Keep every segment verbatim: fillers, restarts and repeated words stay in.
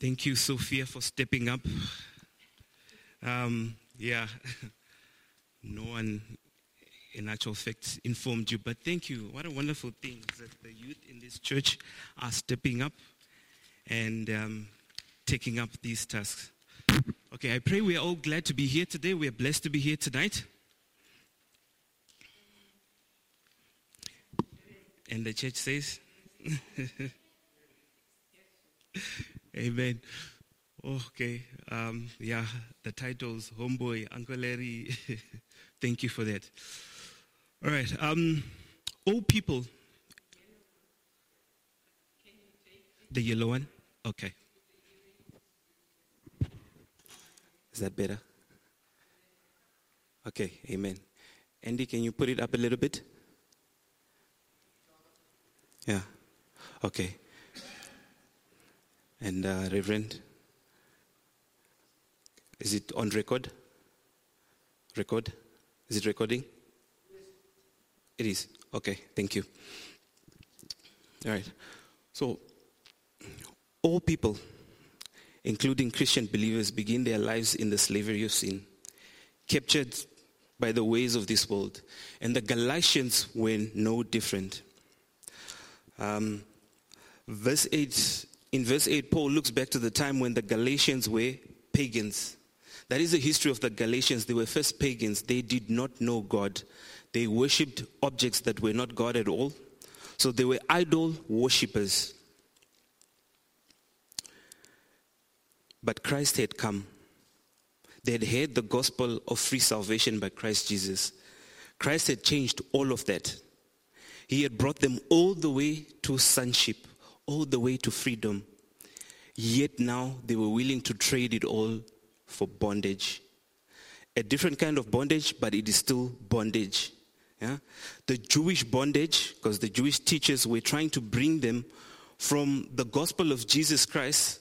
Thank you, Sophia, for stepping up. Um, yeah, no one, in actual fact, informed you, but thank you. What a wonderful thing that the youth in this church are stepping up and um, taking up these tasks. Okay, I pray we are all glad to be here today. We are blessed to be here tonight. And the church says, Amen. Okay. Um, yeah, the titles, Homeboy, Uncle Larry. Thank you for that. All right. Um, all people. The yellow one? Okay. Is that better? Okay. Amen. Andy, can you put it up a little bit? Yeah. Okay. And uh, Reverend, is it on record? Record? Is it recording? Yes. It is. Okay, thank you. All right. So, all people, including Christian believers, begin their lives in the slavery of sin, captured by the ways of this world. And the Galatians were no different. Um, verse eight. In verse eight, Paul looks back to the time when the Galatians were pagans. That is the history of the Galatians. They were first pagans. They did not know God. They worshipped objects that were not God at all. So they were idol worshippers. But Christ had come. They had heard the gospel of free salvation by Christ Jesus. Christ had changed all of that. He had brought them all the way to sonship, all the way to freedom. Yet now they were willing to trade it all for bondage. A different kind of bondage, but it is still bondage. Yeah? The Jewish bondage, because the Jewish teachers were trying to bring them from the gospel of Jesus Christ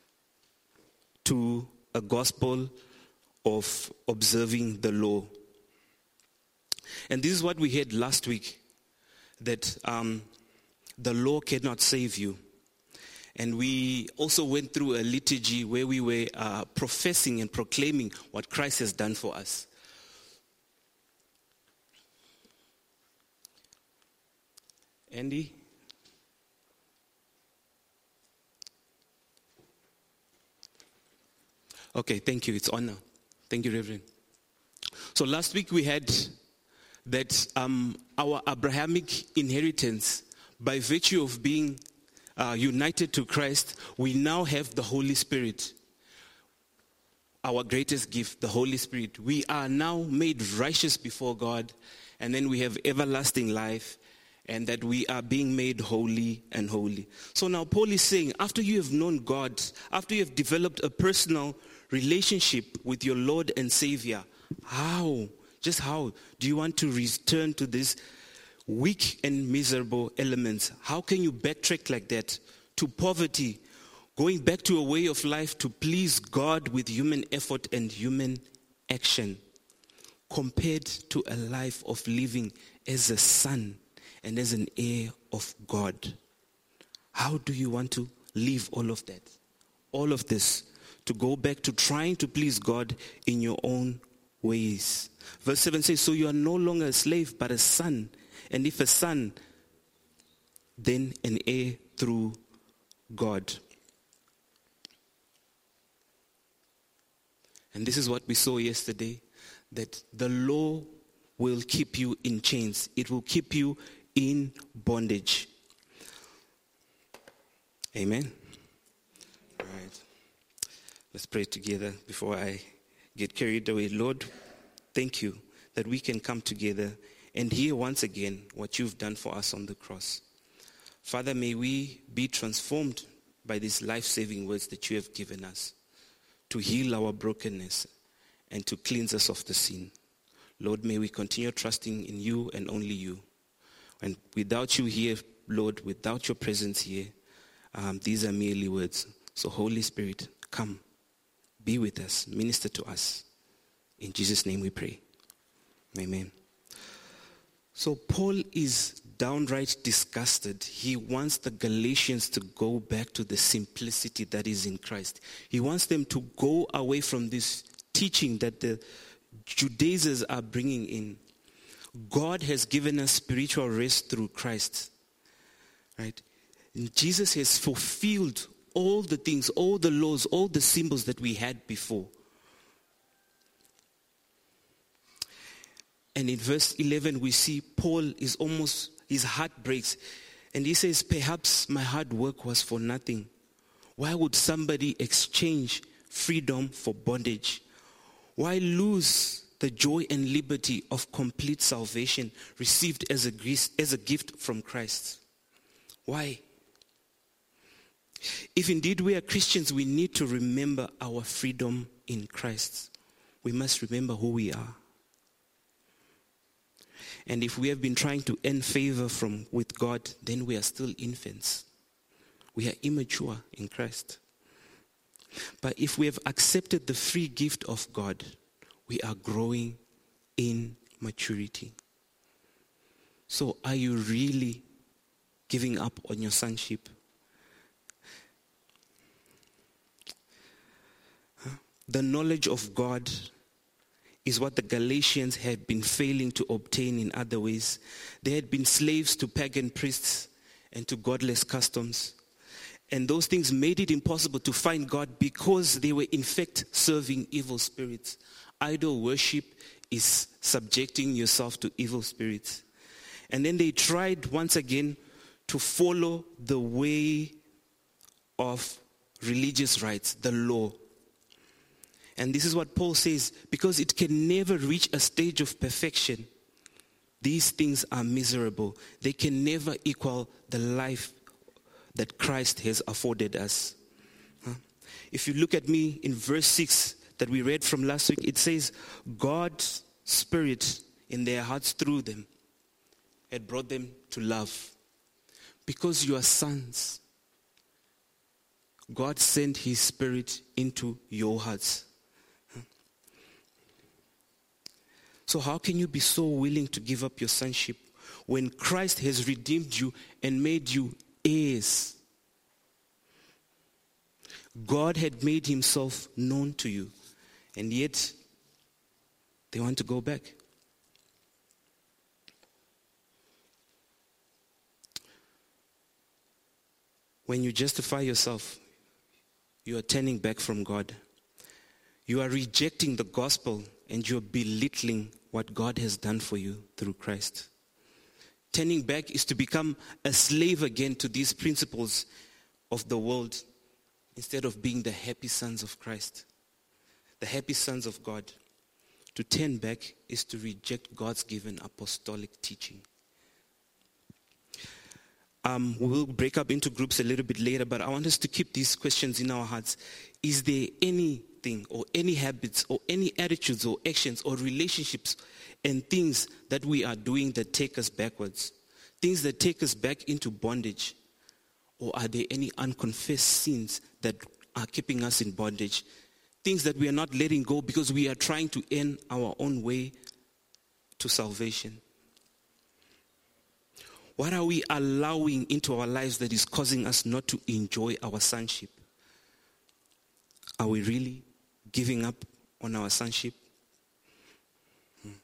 to a gospel of observing the law. And this is what we heard last week, that um, the law cannot save you. And we also went through a liturgy where we were uh, professing and proclaiming what Christ has done for us. Andy? Okay, thank you. It's on now. Thank you, Reverend. So last week we had that um, our Abrahamic inheritance, by virtue of being uh, united to Christ, we now have the Holy Spirit. Our greatest gift, the Holy Spirit. We are now made righteous before God, and then we have everlasting life, and that we are being made holy and holy. So now Paul is saying, after you have known God, after you have developed a personal relationship with your Lord and Savior, how, just how do you want to return to these weak and miserable elements? How can you backtrack like that to poverty, going back to a way of life to please God with human effort and human action, compared to a life of living as a son and as an heir of God? How do you want to live all of that? All of this, to go back to trying to please God in your own ways. Verse seven says, so you are no longer a slave, but a son. And if a son, then an heir through God. And this is what we saw yesterday, that the law will keep you in chains. It will keep you in bondage. Amen. All right. Let's pray together before I get carried away. Lord, thank you that we can come together and hear once again what you've done for us on the cross. Father, may we be transformed by these life-saving words that you have given us to heal our brokenness and to cleanse us of the sin. Lord, may we continue trusting in you and only you. And without you here, Lord, without your presence here, um, these are merely words. So Holy Spirit, come, be with us, minister to us. In Jesus' name we pray. Amen. So Paul is downright disgusted. He wants the Galatians to go back to the simplicity that is in Christ. He wants them to go away from this teaching that the Judaizers are bringing in. God has given us spiritual rest through Christ. Right? And Jesus has fulfilled all the things, all the laws, all the symbols that we had before. And in verse eleven, we see Paul is almost, his heart breaks. And he says, perhaps my hard work was for nothing. Why would somebody exchange freedom for bondage? Why lose the joy and liberty of complete salvation received as a, as a gift from Christ? Why? If indeed we are Christians, we need to remember our freedom in Christ. We must remember who we are. And if we have been trying to earn favor from with God, then we are still infants. We are immature in Christ. But if we have accepted the free gift of God, we are growing in maturity. So are you really giving up on your sonship? The knowledge of God is what the Galatians had been failing to obtain in other ways. They had been slaves to pagan priests and to godless customs. And those things made it impossible to find God because they were in fact serving evil spirits. Idol worship is subjecting yourself to evil spirits. And then they tried once again to follow the way of religious rites, the law. And this is what Paul says, because it can never reach a stage of perfection. These things are miserable. They can never equal the life that Christ has afforded us. Huh? If you look at me in verse six that we read from last week, it says, God's Spirit in their hearts through them had brought them to love. Because you are sons, God sent His Spirit into your hearts. So how can you be so willing to give up your sonship when Christ has redeemed you and made you heirs? God had made Himself known to you, and yet they want to go back. When you justify yourself, you are turning back from God. You are rejecting the gospel and you are belittling what God has done for you through Christ. Turning back is to become a slave again to these principles of the world instead of being the happy sons of Christ, the happy sons of God. To turn back is to reject God's given apostolic teaching. Um, we will break up into groups a little bit later, but I want us to keep these questions in our hearts. Is there anything or any habits or any attitudes or actions or relationships and things that we are doing that take us backwards? Things that take us back into bondage? Or are there any unconfessed sins that are keeping us in bondage? Things that we are not letting go because we are trying to earn our own way to salvation. What are we allowing into our lives that is causing us not to enjoy our sonship? Are we really giving up on our sonship? Hmm.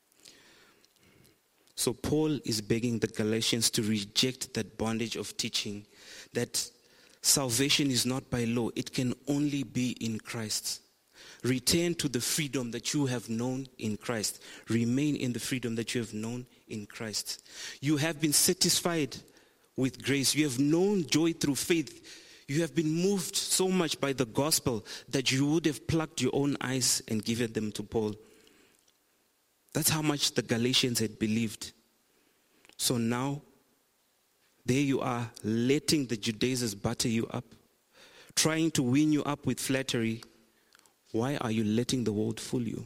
So Paul is begging the Galatians to reject that bondage of teaching that salvation is not by law. It can only be in Christ. Return to the freedom that you have known in Christ. Remain in the freedom that you have known in Christ. You have been satisfied with grace. You have known joy through faith. You have been moved so much by the gospel that you would have plucked your own eyes and given them to Paul. That's how much the Galatians had believed. So now, there you are, letting the Judaizers butter you up, trying to win you up with flattery. Why are you letting the world fool you?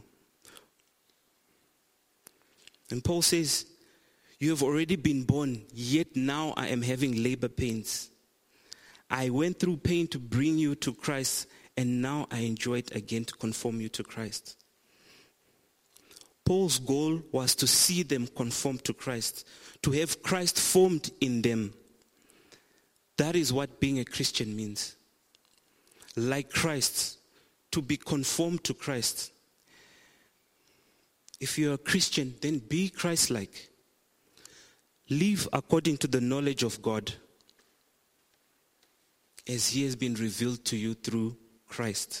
And Paul says, you have already been born, yet now I am having labor pains. I went through pain to bring you to Christ, and now I enjoy it again to conform you to Christ. Paul's goal was to see them conform to Christ, to have Christ formed in them. That is what being a Christian means. Like Christ, to be conformed to Christ. If you're a Christian, then be Christ-like. Live according to the knowledge of God as He has been revealed to you through Christ.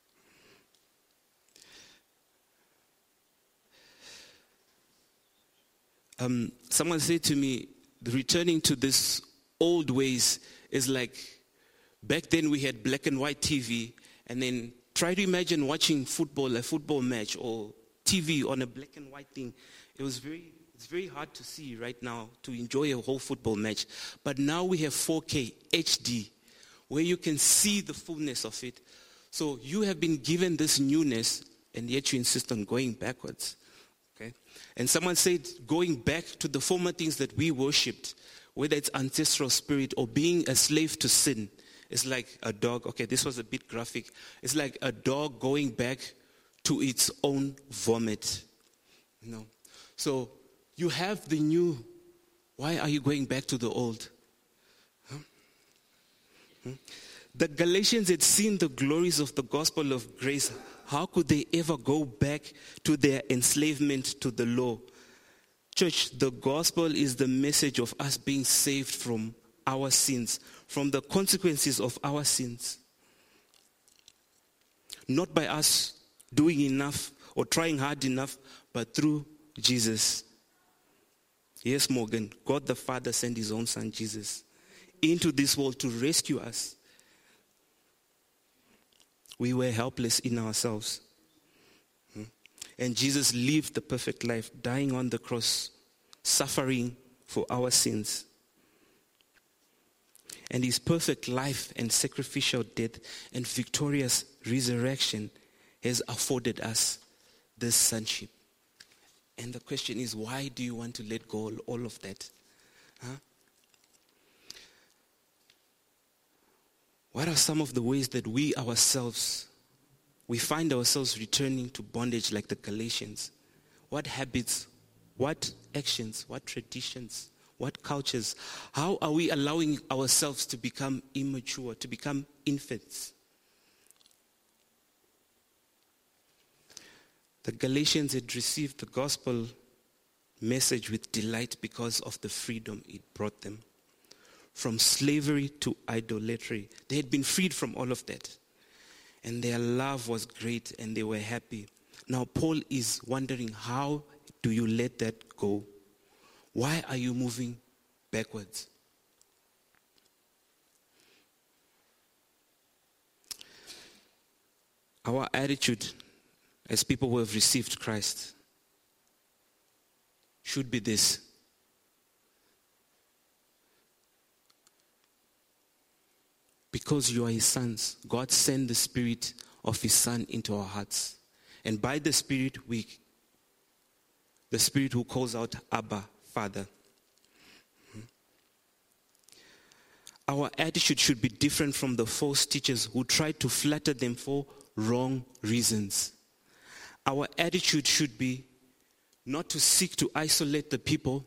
Um, someone said to me, returning to this old ways is like, back then we had black and white T V, and then try to imagine watching football, a football match, or T V on a black and white thing. It was very, it's very hard to see right now, to enjoy a whole football match. But now we have four K H D, where you can see the fullness of it. So you have been given this newness, and yet you insist on going backwards. Okay? And someone said, going back to the former things that we worshipped, whether it's ancestral spirit or being a slave to sin, it's like a dog. Okay, this was a bit graphic. It's like a dog going back to its own vomit. You know? So you have the new. Why are you going back to the old? Huh? Hmm? The Galatians had seen the glories of the gospel of grace. How could they ever go back to their enslavement to the law? Church, the gospel is the message of us being saved from our sins, from the consequences of our sins. Not by us doing enough or trying hard enough, but through Jesus. Yes, Morgan, God the Father sent His own Son, Jesus, into this world to rescue us. We were helpless in ourselves. And Jesus lived the perfect life, dying on the cross, suffering for our sins. And His perfect life and sacrificial death and victorious resurrection has afforded us this sonship. And the question is, why do you want to let go of all of that? Huh? What are some of the ways that we ourselves, we find ourselves returning to bondage like the Galatians? What habits, what actions, what traditions, what cultures? How are we allowing ourselves to become immature, to become infants? The Galatians had received the gospel message with delight because of the freedom it brought them. From slavery to idolatry. They had been freed from all of that. And their love was great and they were happy. Now Paul is wondering, how do you let that go? Why are you moving backwards? Our attitude as people who have received Christ should be this. Because you are His sons, God sent the Spirit of His Son into our hearts. And by the Spirit, we, the Spirit who calls out, Abba, Father. Our attitude should be different from the false teachers who try to flatter them for wrong reasons. Our attitude should be not to seek to isolate the people,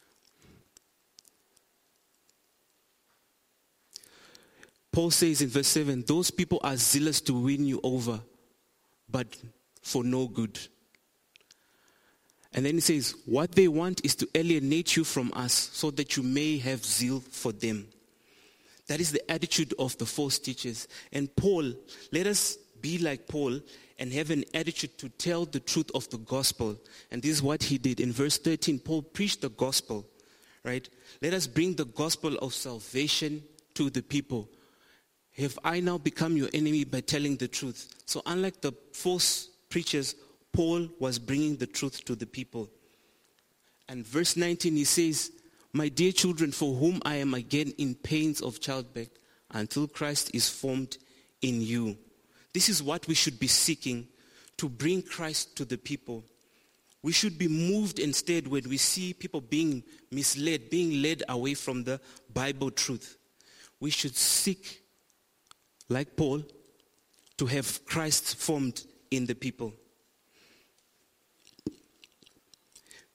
Paul says in verse seven, those people are zealous to win you over, but for no good. And then he says, what they want is to alienate you from us so that you may have zeal for them. That is the attitude of the false teachers. And Paul, let us be like Paul and have an attitude to tell the truth of the gospel. And this is what he did. In verse thirteen, Paul preached the gospel, right? Let us bring the gospel of salvation to the people. Have I now become your enemy by telling the truth? So unlike the false preachers, Paul was bringing the truth to the people. And verse nineteen, he says, my dear children, for whom I am again in pains of childbirth, until Christ is formed in you. This is what we should be seeking, to bring Christ to the people. We should be moved instead when we see people being misled, being led away from the Bible truth. We should seek, like Paul, to have Christ formed in the people.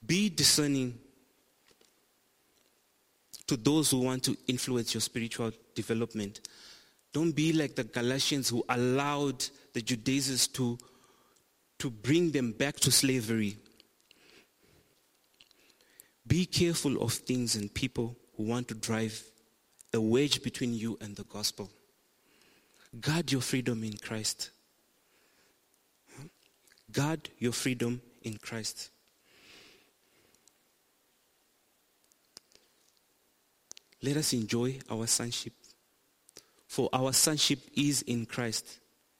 Be discerning to those who want to influence your spiritual development. Don't be like the Galatians who allowed the Judaizers to, to bring them back to slavery. Be careful of things and people who want to drive a wedge between you and the gospel. Guard your freedom in Christ. Guard your freedom in Christ. Let us enjoy our sonship, for our sonship is in Christ.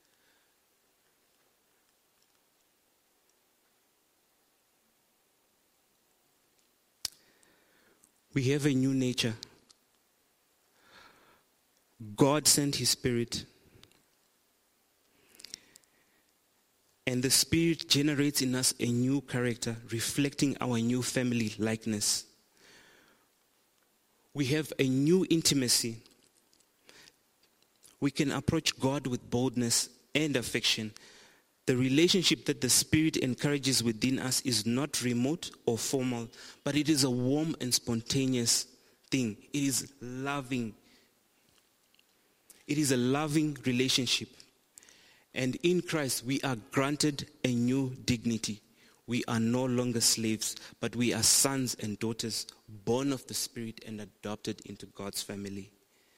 We have a new nature. God sent his Spirit, and the Spirit generates in us a new character, reflecting our new family likeness. We have a new intimacy. We can approach God with boldness and affection. The relationship that the Spirit encourages within us is not remote or formal, but it is a warm and spontaneous thing. It is loving. It is a loving relationship. And in Christ, we are granted a new dignity. We are no longer slaves, but we are sons and daughters, born of the Spirit and adopted into God's family.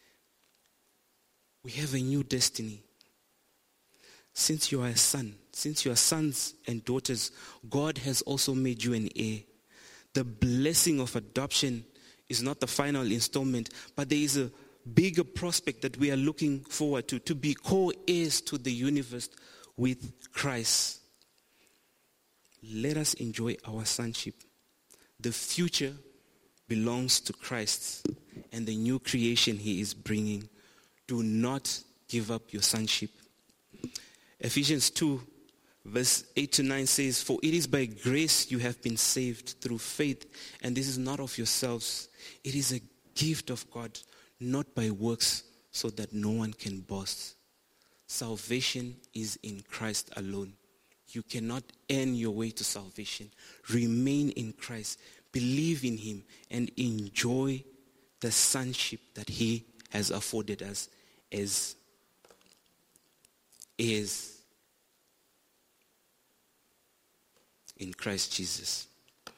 We have a new destiny. Since you are a son, since you are sons and daughters, God has also made you an heir. The blessing of adoption is not the final installment, but there is a bigger prospect that we are looking forward to, to be co-heirs to the universe with Christ. Let us enjoy our sonship. The future belongs to Christ and the new creation he is bringing. Do not give up your sonship. Ephesians two, verse eight to nine says, "For it is by grace you have been saved through faith, and this is not of yourselves. It is a gift of God, not by works, so that no one can boast." Salvation is in Christ alone. You cannot earn your way to salvation. Remain in Christ, believe in him, and enjoy the sonship that he has afforded us as heirs in Christ Jesus.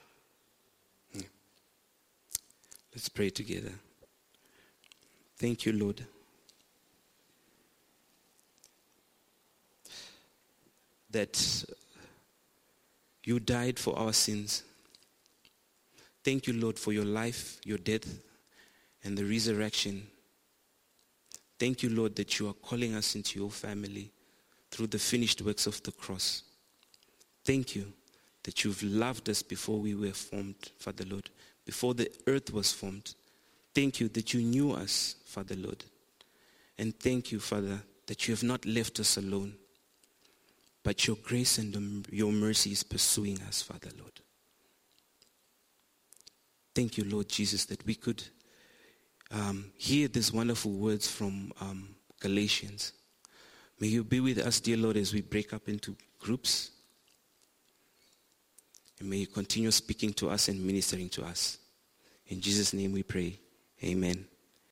Let's pray together. Thank you, Lord. That you died for our sins. Thank you, Lord, for your life, your death, and the resurrection. Thank you, Lord, that you are calling us into your family through the finished works of the cross. Thank you that you've loved us before we were formed, Father Lord, before the earth was formed. Thank you that you knew us, Father Lord. And thank you, Father, that you have not left us alone, but your grace and your mercy is pursuing us, Father Lord. Thank you, Lord Jesus, that we could um, hear these wonderful words from um, Galatians. May you be with us, dear Lord, as we break up into groups. And may you continue speaking to us and ministering to us. In Jesus' name we pray. Amen.